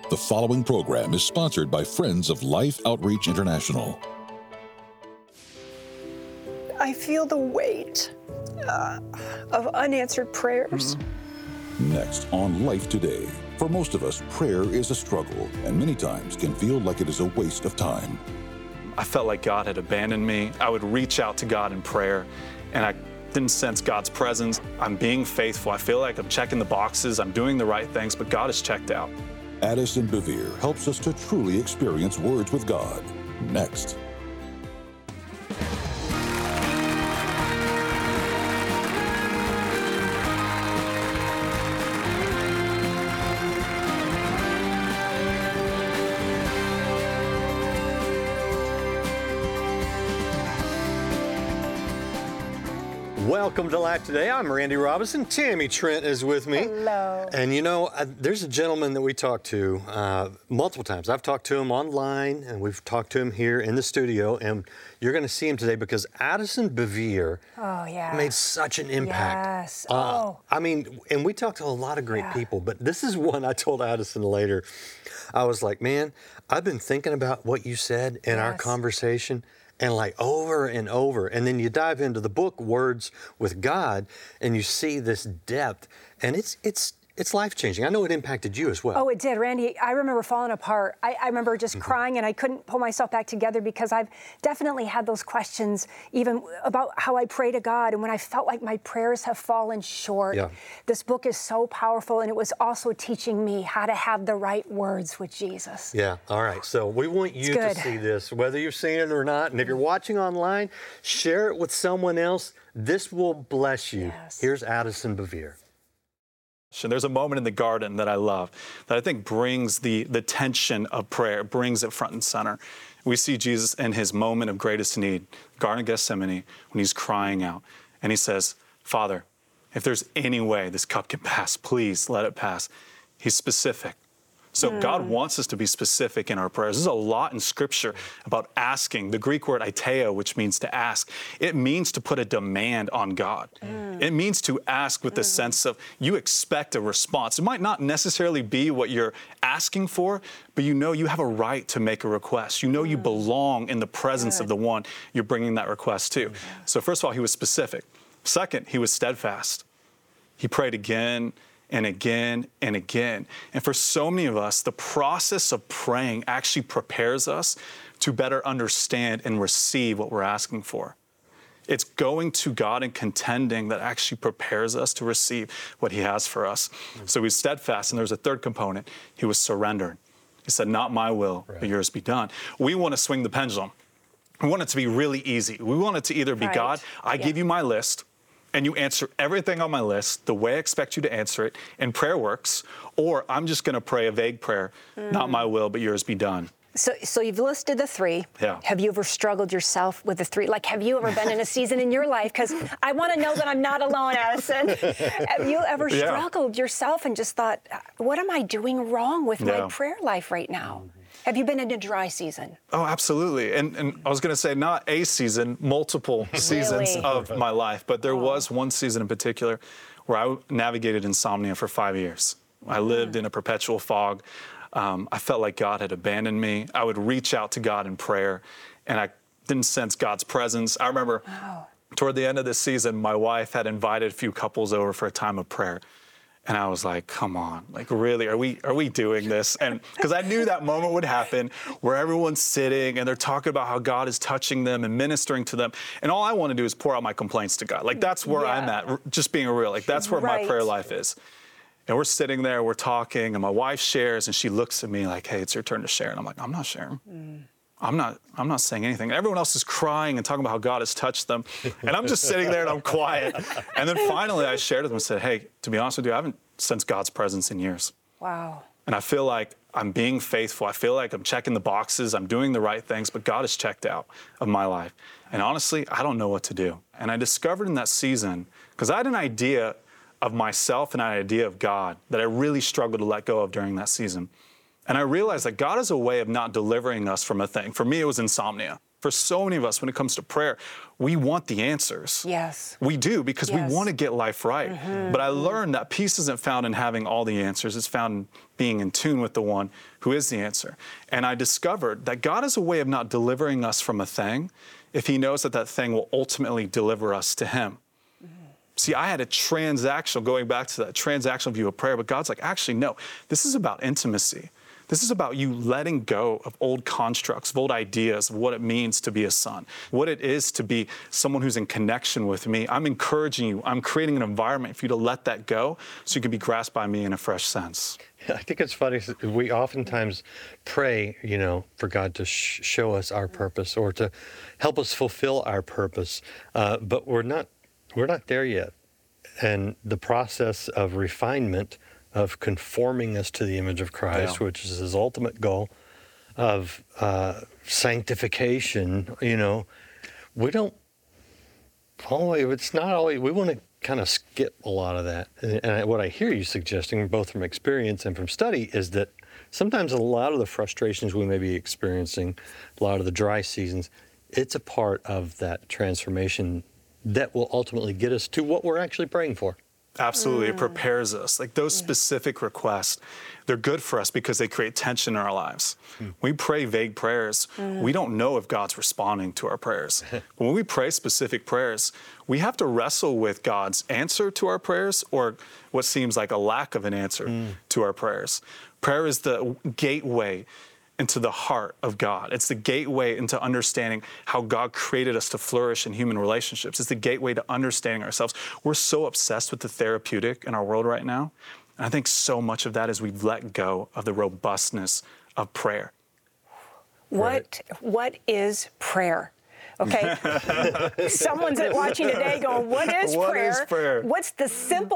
The following program is sponsored by Friends of Life Outreach International. I feel the weight of unanswered prayers. Next on Life Today. For most of us, prayer is a struggle and many times can feel like it is a waste of time. I felt like God had abandoned me. I would reach out to God in prayer and I didn't sense God's presence. I'm being faithful. I feel like I'm checking the boxes. I'm doing the right things, but God is checked out. Addison Bevere helps us to truly experience words with God. Next. Welcome to Life Today. I'm Randy Robinson. Tammy Trent is with me. Hello. And you know, there's a gentleman that we talked to multiple times. I've talked to him online, and we've talked to him here in the studio, and you're going to see him today because Addison Bevere made such an impact. Yes. I mean, and we talked to a lot of great people, but this is one I told Addison later. I was like, man, I've been thinking about what you said in our conversation. And like over and over. And then you dive into the book, Words with God, and you see this depth. And it's life-changing. I know it impacted you as well. Oh, it did, Randy. I remember falling apart. I remember just crying, and I couldn't pull myself back together because I've definitely had those questions, even about how I pray to God, and when I felt like my prayers have fallen short. This book is so powerful, and it was also teaching me how to have the right words with Jesus. Yeah, all right. So we want you to see this, whether you've seen it or not. And if you're watching online, share it with someone else. This will bless you. Here's Addison Bevere. And there's a moment in the garden that I love that I think brings the tension of prayer, brings it front and center. We see Jesus in his moment of greatest need, Garden of Gethsemane, when he's crying out. And he says, Father, if there's any way this cup can pass, please let it pass. He's specific. So God wants us to be specific in our prayers. There's a lot in Scripture about asking. The Greek word aiteo, which means to ask, it means to put a demand on God. It means to ask with the sense of you expect a response. It might not necessarily be what you're asking for, but you know you have a right to make a request. You know you belong in the presence of the one you're bringing that request to. So first of all, he was specific. Second, he was steadfast. He prayed again and again and again. And for so many of us, the process of praying actually prepares us to better understand and receive what we're asking for. It's going to God and contending that actually prepares us to receive what he has for us. So he's steadfast, and there's a third component. He was surrendered. He said, not my will, but yours be done. We want to swing the pendulum. We want it to be really easy. We want it to either be, God, I give you my list, and you answer everything on my list the way I expect you to answer it, and prayer works, or I'm just going to pray a vague prayer, not my will, but yours be done. So you've listed the three. Have you ever struggled yourself with the three? Like, have you ever been in a season in your life? Because I want to know that I'm not alone, Addison. Have you ever struggled yourself and just thought, what am I doing wrong with my prayer life right now? Have you been in a dry season? Oh, absolutely. And I was going to say not a season, multiple seasons of my life. But there was one season in particular where I navigated insomnia for 5 years. I lived in a perpetual fog. I felt like God had abandoned me. I would reach out to God in prayer, and I didn't sense God's presence. I remember toward the end of this season, my wife had invited a few couples over for a time of prayer. And I was like, come on, like really, are we doing this? And because I knew that moment would happen where everyone's sitting and they're talking about how God is touching them and ministering to them. And all I want to do is pour out my complaints to God. Like that's where I'm at, just being real. Like that's where my prayer life is. And we're sitting there, we're talking, and my wife shares, and she looks at me like, hey, it's your turn to share. And I'm like, I'm not sharing. I'm not saying anything. And everyone else is crying and talking about how God has touched them. And I'm just sitting there and I'm quiet. And then finally I shared with them and said, hey, to be honest with you, I haven't sensed God's presence in years. Wow. And I feel like I'm being faithful. I feel like I'm checking the boxes. I'm doing the right things, but God has checked out of my life. And honestly, I don't know what to do. And I discovered in that season, because I had an idea of myself and an idea of God that I really struggled to let go of during that season. And I realized that God has a way of not delivering us from a thing. For me, it was insomnia. For so many of us, when it comes to prayer, we want the answers. Yes. We do, because Yes. we want to get life right. But I learned that peace isn't found in having all the answers. It's found in being in tune with the one who is the answer. And I discovered that God has a way of not delivering us from a thing if he knows that that thing will ultimately deliver us to him. See, I had a going back to that transactional view of prayer, but God's like, actually, no, this is about intimacy. This is about you letting go of old constructs, of old ideas of what it means to be a son, what it is to be someone who's in connection with me. I'm encouraging you. I'm creating an environment for you to let that go so you can be grasped by me in a fresh sense. I think it's funny. We oftentimes pray, for God to show us our purpose or to help us fulfill our purpose, but we're not there yet. And the process of refinement, of conforming us to the image of Christ, which is his ultimate goal, of sanctification, we don't always, it's not always, we want to kind of skip a lot of that. And what I hear you suggesting, both from experience and from study, is that sometimes a lot of the frustrations we may be experiencing, a lot of the dry seasons, it's a part of that transformation that will ultimately get us to what we're actually praying for. Absolutely. It prepares us. Like those specific requests, they're good for us because they create tension in our lives. We pray vague prayers. We don't know if God's responding to our prayers. But when we pray specific prayers, we have to wrestle with God's answer to our prayers or what seems like a lack of an answer to our prayers. Prayer is the gateway into the heart of God. It's the gateway into understanding how God created us to flourish in human relationships. It's the gateway to understanding ourselves. We're so obsessed with the therapeutic in our world right now. And I think so much of that is we've let go of the robustness of prayer. What is prayer? Okay, someone's watching today going, what is prayer? What's the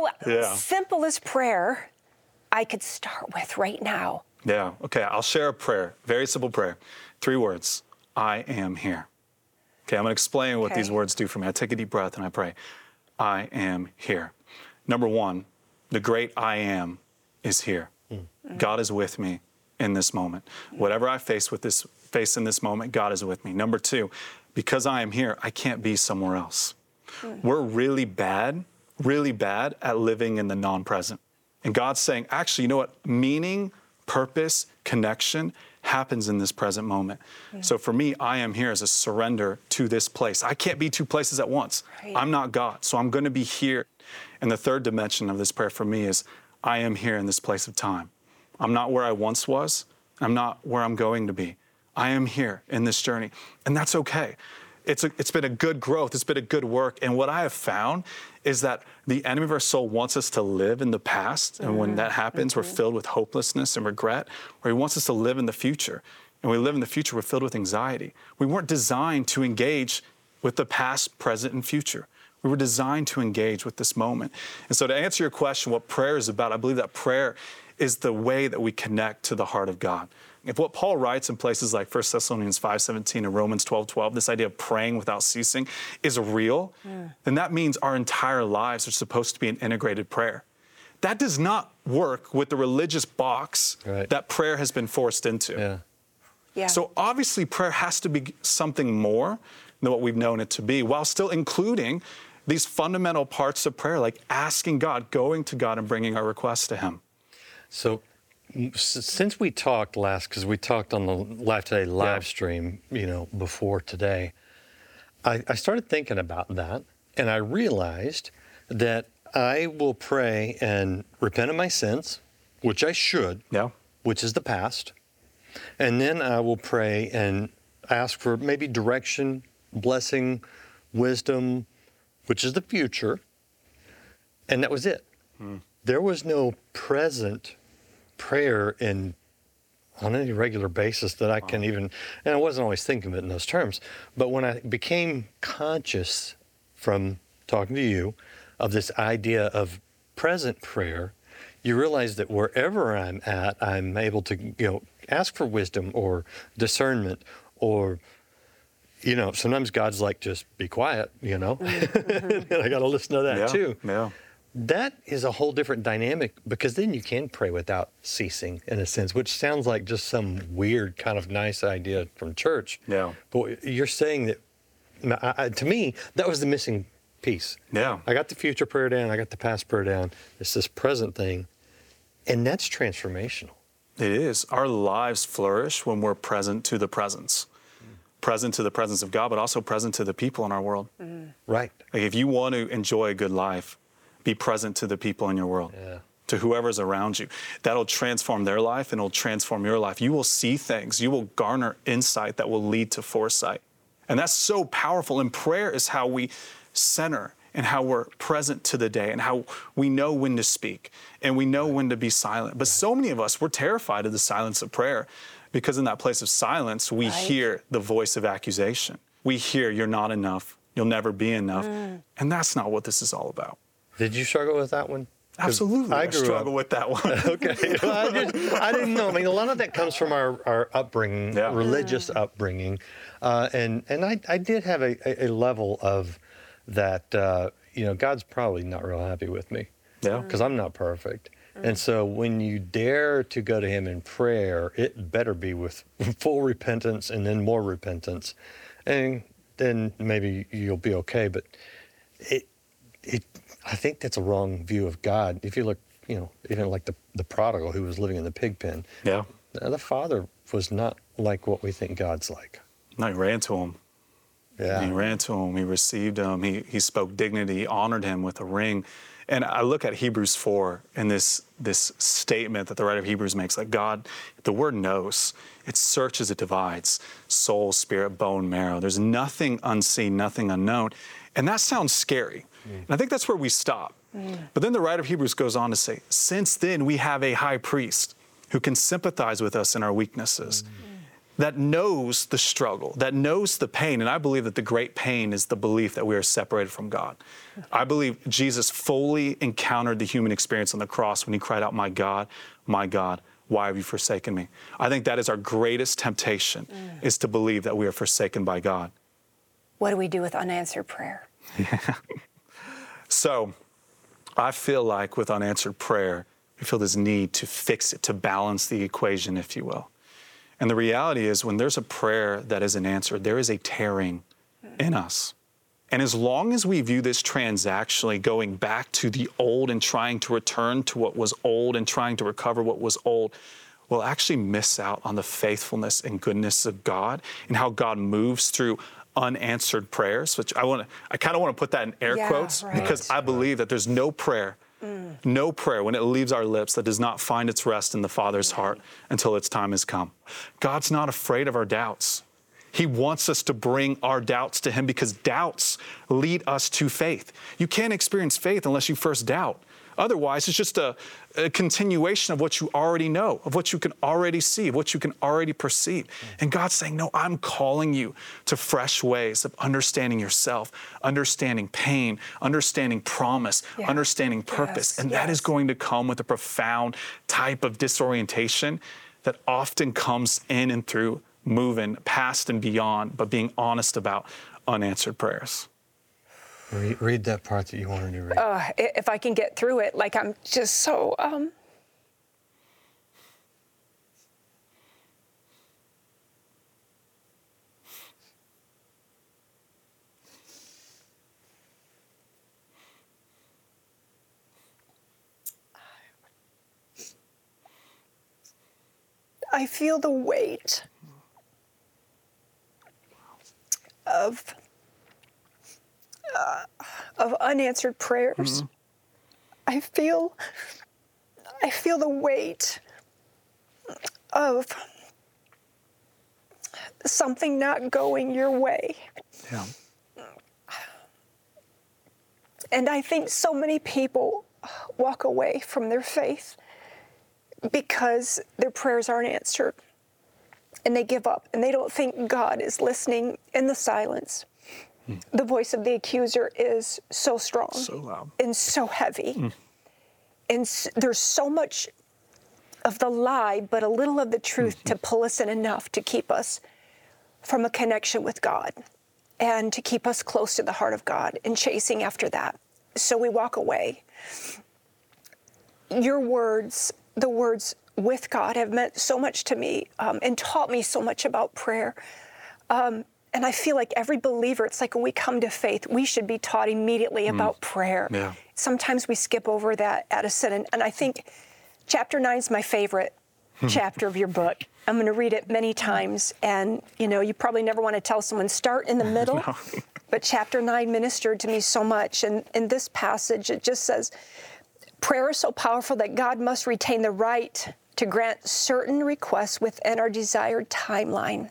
simplest prayer I could start with right now? Yeah, okay, I'll share a prayer, very simple prayer. 3 words, I am here. Okay, I'm gonna explain what these words do for me. I take a deep breath and I pray, I am here. Number 1, the great I am is here. God is with me in this moment. Whatever I face in this moment, God is with me. Number 2, because I am here, I can't be somewhere else. We're really bad at living in the non-present. And God's saying, actually, you know what? Meaning, purpose, connection happens in this present moment. So for me, I am here as a surrender to this place. I can't be 2 places at once. Right. I'm not God, so I'm going to be here. And the third dimension of this prayer for me is I am here in this place of time. I'm not where I once was. I'm not where I'm going to be. I am here in this journey, and that's okay. It's been a good growth. It's been a good work. And what I have found is that the enemy of our soul wants us to live in the past. And when that happens, we're filled with hopelessness and regret, or he wants us to live in the future. And when we live in the future, we're filled with anxiety. We weren't designed to engage with the past, present, and future. We were designed to engage with this moment. And so to answer your question, what prayer is about, I believe that prayer is the way that we connect to the heart of God. If what Paul writes in places like 1 Thessalonians 5:17 and Romans 12:12, this idea of praying without ceasing, is real, then that means our entire lives are supposed to be an integrated prayer. That does not work with the religious box that prayer has been forced into. So obviously prayer has to be something more than what we've known it to be, while still including these fundamental parts of prayer, like asking God, going to God and bringing our requests to him. So since we talked last, because we talked on the Life Today live stream, before today, I started thinking about that, and I realized that I will pray and repent of my sins, which I should, which is the past, and then I will pray and ask for maybe direction, blessing, wisdom, which is the future, and that was it. There was no present prayer on any regular basis that I can even, and I wasn't always thinking of it in those terms, but when I became conscious from talking to you of this idea of present prayer, you realize that wherever I'm at, I'm able to, ask for wisdom or discernment, or, sometimes God's like, just be quiet, and I got to listen to that too. that is a whole different dynamic, because then you can pray without ceasing, in a sense, which sounds like just some weird kind of nice idea from church. Yeah. But you're saying that, to me, that was the missing piece. Yeah. I got the future prayer down, I got the past prayer down. It's this present thing, and that's transformational. It is. Our lives flourish when we're present to the presence. Present to the presence of God, but also present to the people in our world. Right. Like if you want to enjoy a good life, be present to the people in your world, Yeah. to whoever's around you. That'll transform their life and it'll transform your life. You will see things, you will garner insight that will lead to foresight. And that's so powerful. And prayer is how we center and how we're present to the day and how we know when to speak and we know when to be silent. But so many of us, we're terrified of the silence of prayer, because in that place of silence, we hear the voice of accusation. We hear, you're not enough, you'll never be enough. And that's not what this is all about. Did you struggle with that one? 'Cause Absolutely, I grew struggle up. with that one. Okay. Well, I didn't know. I mean, a lot of that comes from our upbringing, Yeah. religious upbringing. And I did have a level of that, God's probably not real happy with me. Yeah. Because I'm not perfect. And so when you dare to go to him in prayer, it better be with full repentance and then more repentance. And then maybe you'll be okay. But I think that's a wrong view of God. If you look, even like the prodigal who was living in the pig pen, Yeah. the father was not like what we think God's like. No, he ran to him. Yeah. He ran to him. He received him. He spoke dignity. He honored him with a ring. And I look at Hebrews 4 and this statement that the writer of Hebrews makes, like God, the word knows. It searches, it divides, soul, spirit, bone, marrow. There's nothing unseen, nothing unknown. And that sounds scary. And I think that's where we stop. But then the writer of Hebrews goes on to say, since then we have a high priest who can sympathize with us in our weaknesses, that knows the struggle, that knows the pain. And I believe that the great pain is the belief that we are separated from God. I believe Jesus fully encountered the human experience on the cross when he cried out, my God, why have you forsaken me? I think that is our greatest temptation, is to believe that we are forsaken by God. What do we do with unanswered prayer? So I feel like with unanswered prayer, we feel this need to fix it, to balance the equation, if you will. And the reality is, when there's a prayer that isn't answered, there is a tearing in us. And as long as we view this transactionally, going back to the old and trying to return to what was old and trying to recover what was old, we'll actually miss out on the faithfulness and goodness of God and how God moves through unanswered prayers, which I kind of want to put that in air quotes, because I believe that there's no prayer when it leaves our lips that does not find its rest in the Father's heart until its time has come. God's not afraid of our doubts. He wants us to bring our doubts to him, because doubts lead us to faith. You can't experience faith unless you first doubt. Otherwise, it's just a continuation of what you already know, of what you can already see, of what you can already perceive. And God's saying, no, I'm calling you to fresh ways of understanding yourself, understanding pain, understanding promise, understanding purpose. And that is going to come with a profound type of disorientation that often comes in and through moving past and beyond, but being honest about unanswered prayers. Read that part that you wanted to read. If I can get through it, like I'm just so... I feel the weight of unanswered prayers. I feel the weight of something not going your way. Yeah. And I think so many people walk away from their faith because their prayers aren't answered. And they give up, and they don't think God is listening in the silence. The voice of the accuser is so strong, so loud, and so heavy. And there's so much of the lie, but a little of the truth to pull us in enough to keep us from a connection with God and to keep us close to the heart of God and chasing after that. So we walk away. your words, the words with God, have meant so much to me and taught me so much about prayer. And I feel like every believer, it's like when we come to faith, we should be taught immediately about prayer. Yeah. Sometimes we skip over that, Addison, and I think chapter 9 is my favorite chapter of your book. I'm going to read it many times, and you probably never want to tell someone start in the middle, No. but chapter 9 ministered to me so much. And in this passage, it just says, prayer is so powerful that God must retain the right to grant certain requests within our desired timeline.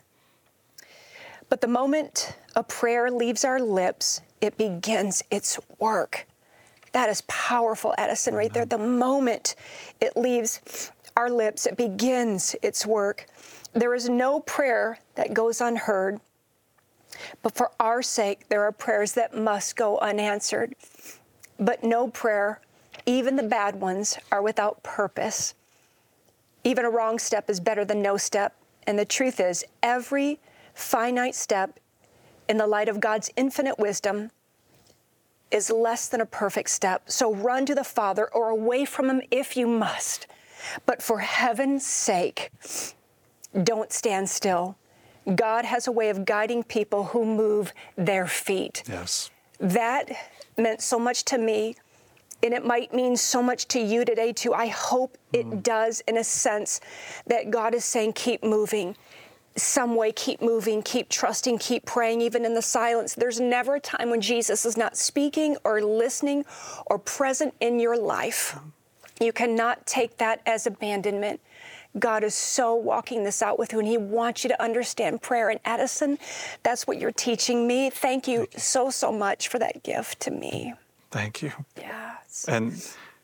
But the moment a prayer leaves our lips, it begins its work. That is powerful, Addison, right there. The moment it leaves our lips, it begins its work. There is no prayer that goes unheard, but for our sake, there are prayers that must go unanswered. But no prayer, even the bad ones, are without purpose. Even a wrong step is better than no step. And the truth is, every finite step in the light of God's infinite wisdom is less than a perfect step. So run to the Father or away from Him if you must. But for heaven's sake, don't stand still. God has a way of guiding people who move their feet. Yes. That meant so much to me, and it might mean so much to you today too. I hope it does, in a sense, that God is saying, keep moving. Some way, keep moving, keep trusting, keep praying, even in the silence. There's never a time when Jesus is not speaking or listening or present in your life. You cannot take that as abandonment. God is so walking this out with you, and He wants you to understand prayer. And Addison, that's what you're teaching me. Thank you so, so much for that gift to me. Thank you. Yeah. And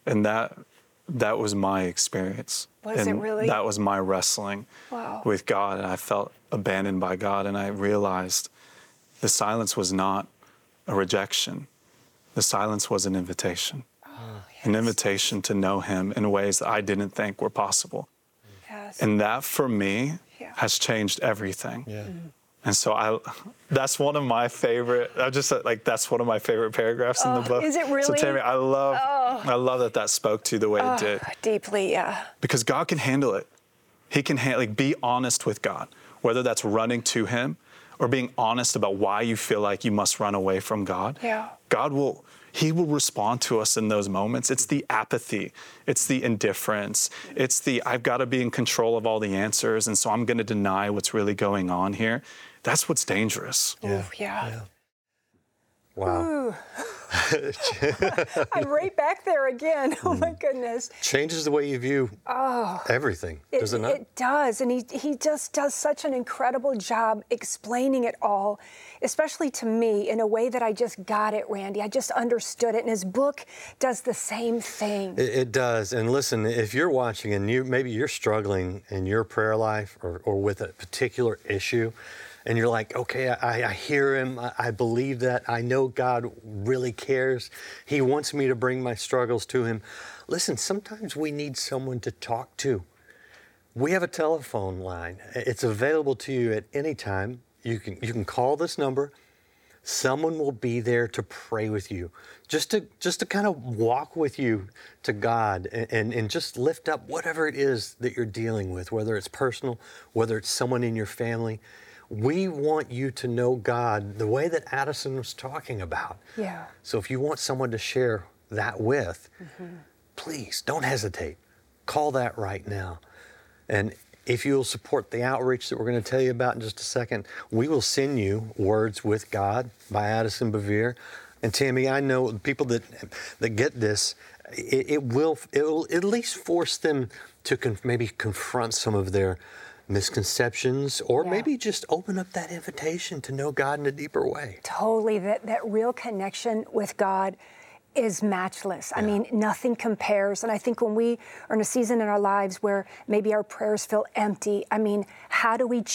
that was my experience. Was it really? That was my wrestling with God, and I felt abandoned by God, and I realized the silence was not a rejection. The silence was an invitation. An invitation to know Him in ways that I didn't think were possible. Yes. And that, for me, has changed everything. Yeah. And so that's one of my favorite, that's one of my favorite paragraphs in the book. Is it really? So Tammy, I love that spoke to you the way it did. Deeply, yeah. Because God can handle it. He can be honest with God, whether that's running to Him or being honest about why you feel like you must run away from God. Yeah. He will respond to us in those moments. It's the apathy. It's the indifference. It's the, I've got to be in control of all the answers, and so I'm going to deny what's really going on here. That's what's dangerous. Yeah. Yeah. Wow. I'm right back there again. Oh my goodness. Changes the way you view everything, does it not? It does, and he just does such an incredible job explaining it all, especially to me, in a way that I just got it, Randy. I just understood it, and his book does the same thing. It does. And listen, if you're watching and maybe you're struggling in your prayer life or with a particular issue, and you're like, okay, I hear Him, I believe that, I know God really cares, He wants me to bring my struggles to Him. Listen, sometimes we need someone to talk to. We have a telephone line. It's available to you at any time. You can call this number. Someone will be there to pray with you, just to kind of walk with you to God and just lift up whatever it is that you're dealing with, whether it's personal, whether it's someone in your family. We want you to know God the way that Addison was talking about. Yeah. So if you want someone to share that with, please don't hesitate. Call that right now. And if you'll support the outreach that we're going to tell you about in just a second, we will send you Words with God by Addison Bevere. And Tammy, I know people that get this, it will at least force them to maybe confront some of their misconceptions, or maybe just open up that invitation to know God in a deeper way. Totally, that real connection with God is matchless. I mean, nothing compares. And I think when we are in a season in our lives where maybe our prayers feel empty, I mean, how do we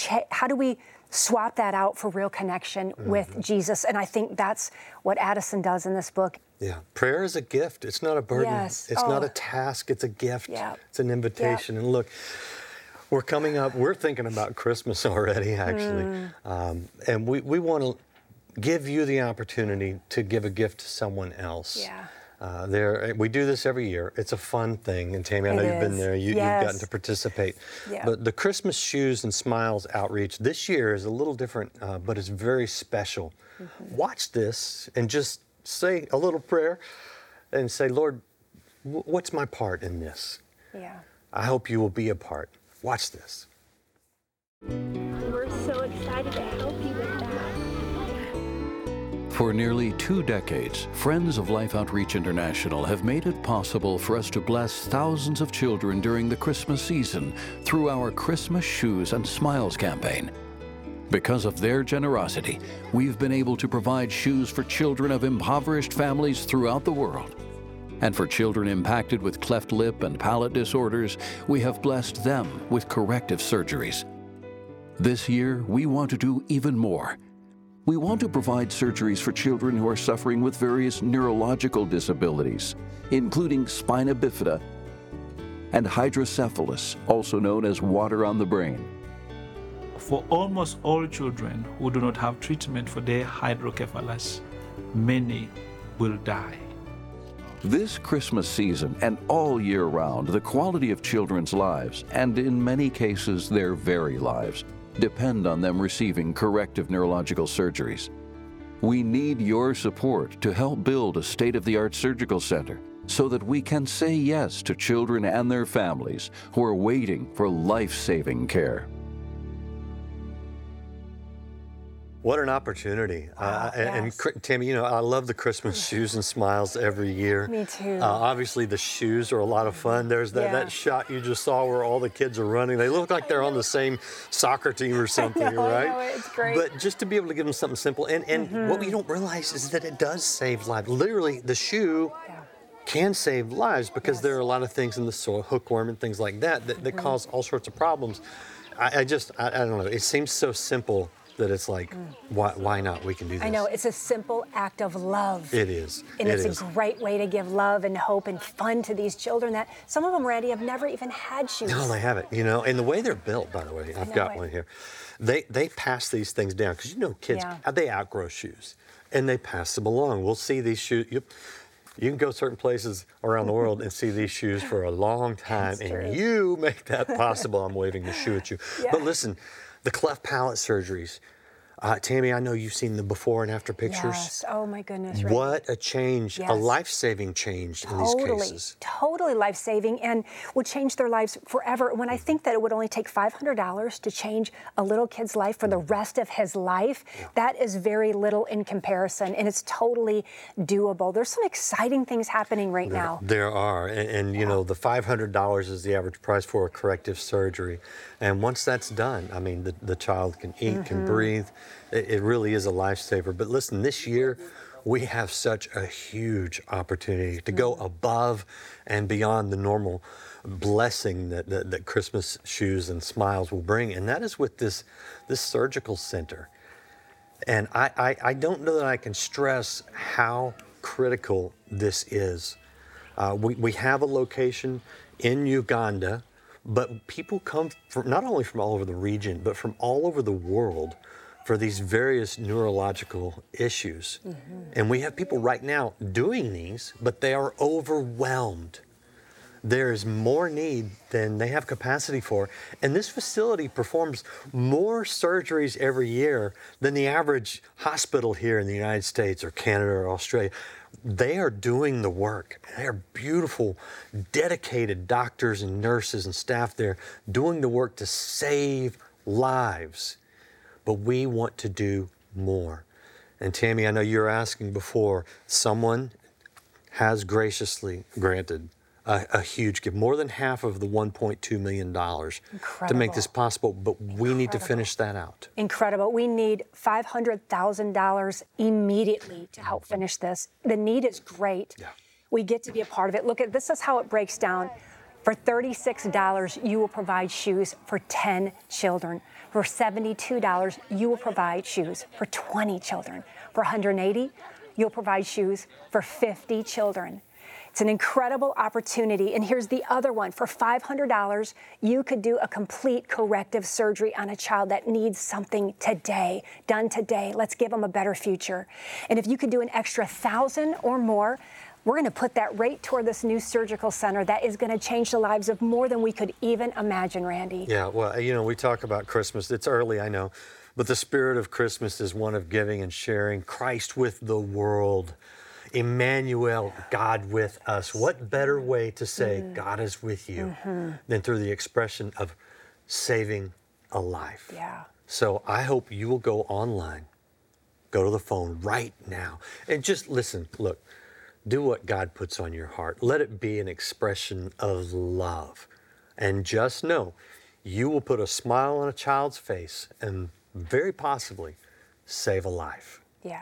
swap that out for real connection with Jesus? And I think that's what Addison does in this book. Yeah, prayer is a gift. It's not a burden. Yes. It's not a task. It's a gift. Yeah. It's an invitation. And look, we're coming up. We're thinking about Christmas already, actually. And we want to give you the opportunity to give a gift to someone else. Yeah. We do this every year. It's a fun thing. And Tammy, I know you've been there. You've gotten to participate. Yeah. But the Christmas Shoes and Smiles outreach this year is a little different, but it's very special. Watch this and just say a little prayer and say, Lord, what's my part in this? Yeah. I hope you will be a part. Watch this. We're so excited to help you with that. For nearly 2 decades, Friends of Life Outreach International have made it possible for us to bless thousands of children during the Christmas season through our Christmas Shoes and Smiles campaign. Because of their generosity, we've been able to provide shoes for children of impoverished families throughout the world. And for children impacted with cleft lip and palate disorders, we have blessed them with corrective surgeries. This year, we want to do even more. We want to provide surgeries for children who are suffering with various neurological disabilities, including spina bifida and hydrocephalus, also known as water on the brain. For almost all children who do not have treatment for their hydrocephalus, many will die. This Christmas season and all year round, the quality of children's lives, and in many cases their very lives, depend on them receiving corrective neurological surgeries. We need your support to help build a state-of-the-art surgical center so that we can say yes to children and their families who are waiting for life-saving care. What an opportunity. And Tammy, you know, I love the Christmas Shoes and Smiles every year. Me too. Obviously, the shoes are a lot of fun. There's that shot you just saw where all the kids are running. They look like they're on the same soccer team or something, right? I know, it's great. But just to be able to give them something simple. And what we don't realize is that it does save lives. Literally, the shoe can save lives because there are a lot of things in the soil, hookworm and things like that cause all sorts of problems. I don't know. It seems so simple that it's like, why not? We can do this. I know, it's a simple act of love. It is. And it's a great way to give love and hope and fun to these children that some of them, Randy, have never even had shoes. No, they haven't. You know, and the way they're built, by the way, I've got one here. They pass these things down because you know kids, they outgrow shoes and they pass them along. We'll see these shoes. You can go certain places around the world and see these shoes for a long time, and you make that possible. I'm waving the shoe at you. But listen, the cleft palate surgeries. Tammy, I know you've seen the before and after pictures. Yes. Oh my goodness. Right. What a change, a life-saving change in these cases. Totally life-saving, and would change their lives forever. When I think that it would only take $500 to change a little kid's life for the rest of his life, that is very little in comparison, and it's totally doable. There's some exciting things happening right now. There are, and you know, the $500 is the average price for a corrective surgery. And once that's done, I mean, the child can eat, can breathe. It really is a lifesaver. But listen, this year, we have such a huge opportunity to go above and beyond the normal blessing that Christmas Shoes and Smiles will bring. And that is with this surgical center. And I don't know that I can stress how critical this is. We have a location in Uganda, but people come from, not only from all over the region, but from all over the world for these various neurological issues. And we have people right now doing these, but they are overwhelmed. There is more need than they have capacity for. And this facility performs more surgeries every year than the average hospital here in the United States or Canada or Australia. They are doing the work. They are beautiful, dedicated doctors and nurses and staff there doing the work to save lives. But we want to do more. And Tammy, I know you were asking before, someone has graciously granted a huge gift, more than half of the $1.2 million to make this possible, but we need to finish that out. Incredible. We need $500,000 immediately to help finish this. The need is great. We get to be a part of it. Look, this is how it breaks down. For $36, you will provide shoes for 10 children. For $72, you will provide shoes for 20 children. For $180, you'll provide shoes for 50 children. It's an incredible opportunity. And here's the other one. For $500, you could do a complete corrective surgery on a child that needs something today, done today. Let's give them a better future. And if you could do an extra 1,000 or more, we're going to put that right toward this new surgical center that is going to change the lives of more than we could even imagine, Randy. Yeah, well, you know, we talk about Christmas. It's early, I know, but the spirit of Christmas is one of giving and sharing Christ with the world. Emmanuel, God with us. What better way to say God is with you than through the expression of saving a life? Yeah. So I hope you will go online, go to the phone right now, and just listen. Look, do what God puts on your heart. Let it be an expression of love. And just know, you will put a smile on a child's face and very possibly save a life. Yeah.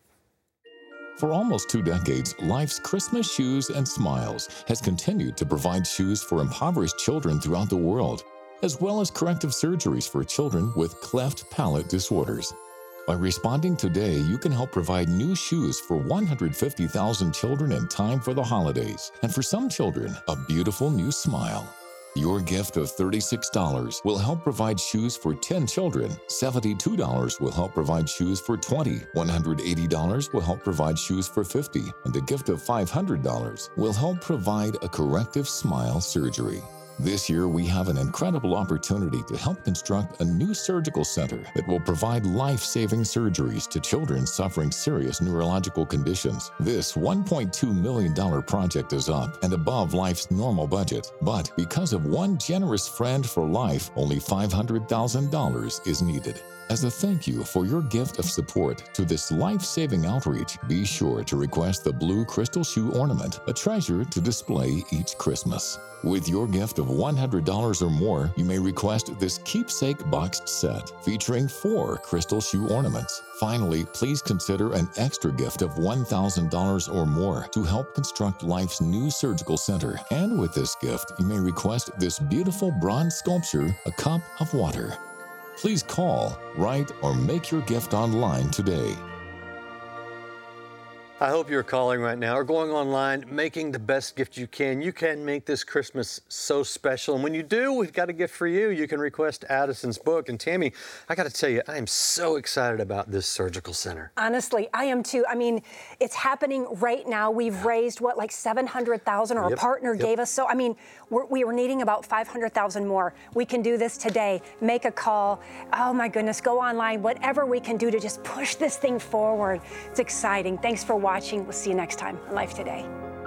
For almost 2 decades, Life's Christmas Shoes and Smiles has continued to provide shoes for impoverished children throughout the world, as well as corrective surgeries for children with cleft palate disorders. By responding today, you can help provide new shoes for 150,000 children in time for the holidays, and for some children, a beautiful new smile. Your gift of $36 will help provide shoes for 10 children, $72 will help provide shoes for 20, $180 will help provide shoes for 50, and a gift of $500 will help provide a corrective smile surgery. This year, we have an incredible opportunity to help construct a new surgical center that will provide life-saving surgeries to children suffering serious neurological conditions. This $1.2 million project is up and above Life's normal budget, but because of one generous friend for Life, only $500,000 is needed. As a thank you for your gift of support to this life-saving outreach, be sure to request the blue crystal shoe ornament, a treasure to display each Christmas. With your gift of $100 or more, you may request this keepsake boxed set featuring 4 crystal shoe ornaments. Finally, please consider an extra gift of $1,000 or more to help construct Life's new surgical center. And with this gift, you may request this beautiful bronze sculpture, A Cup of Water. Please call, write, or make your gift online today. I hope you're calling right now or going online, making the best gift you can. You can make this Christmas so special. And when you do, we've got a gift for you. You can request Addison's book. And Tammy, I got to tell you, I am so excited about this surgical center. Honestly, I am too. I mean, it's happening right now. We've raised, what, like $700,000, or a partner gave us. So, I mean, we were needing about $500,000 more. We can do this today. Make a call. Oh, my goodness, go online. Whatever we can do to just push this thing forward. It's exciting. Thanks for watching. We'll see you next time on Life Today.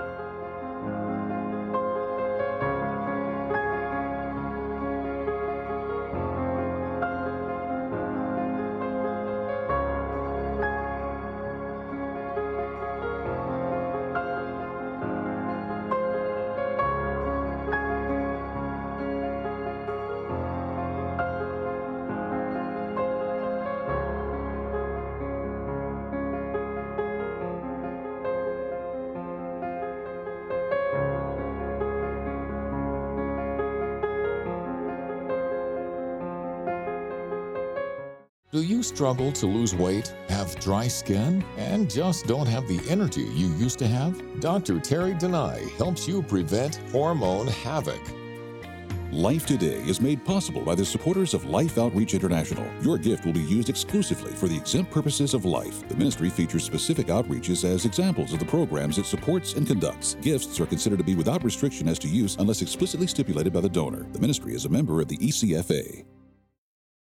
Do you struggle to lose weight, have dry skin, and just don't have the energy you used to have? Dr. Terry Denai helps you prevent hormone havoc. Life Today is made possible by the supporters of Life Outreach International. Your gift will be used exclusively for the exempt purposes of life. The ministry features specific outreaches as examples of the programs it supports and conducts. Gifts are considered to be without restriction as to use unless explicitly stipulated by the donor. The ministry is a member of the ECFA.